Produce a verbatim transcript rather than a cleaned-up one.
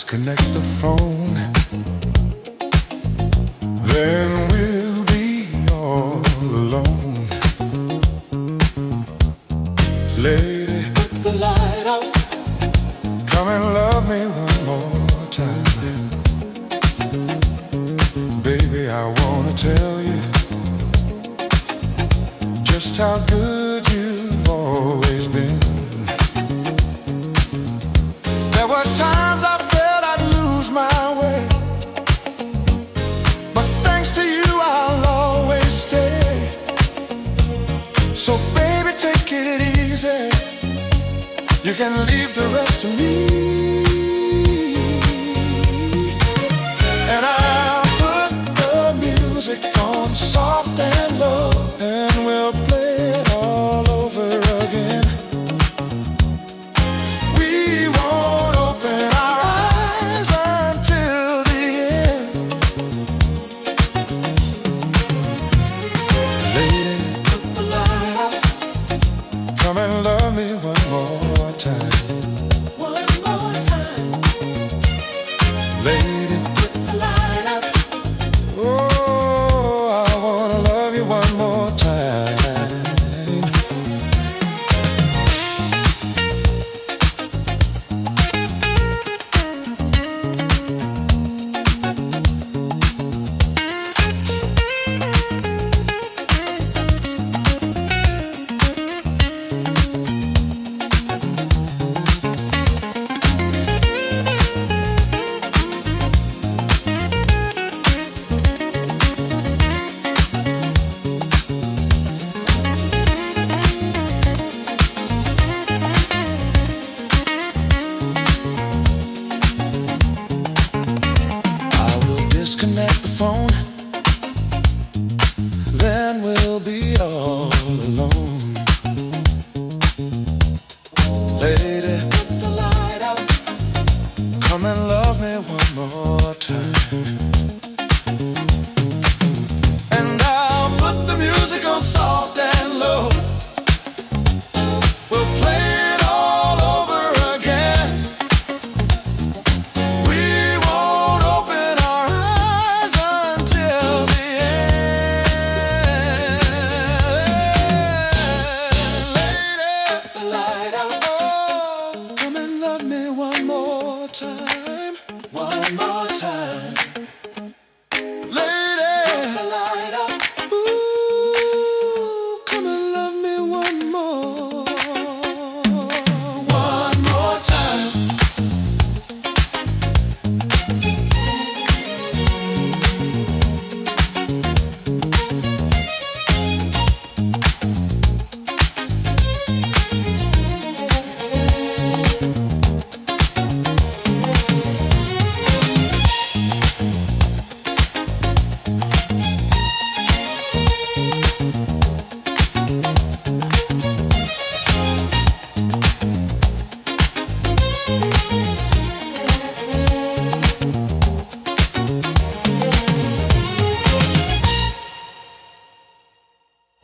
disconnect the phone, then we'll be all alone. Lady, put the light out. come and love me one more time. Baby, I wanna tell you just how good you've always been. There were times I felt I'd lose my way, but thanks to you I'll always stay. So baby, take it easy, you can leave the rest to me. And I'll put the music on soft and low, and we'll play it all over again. We won't open our eyes until the end. Lady, Put the light out. come and love me one more time. One more time. Lady, Put the light out. oh, I wanna love you one more time. Disconnect the phone, then we'll be all alone. Lady, Put the light out. come and love me one more time. And I'll put the music on soft and low. We'll play it all over again. We won't open our eyes until the end. Lady, Put the light out. oh, come and love me one more time. One more time.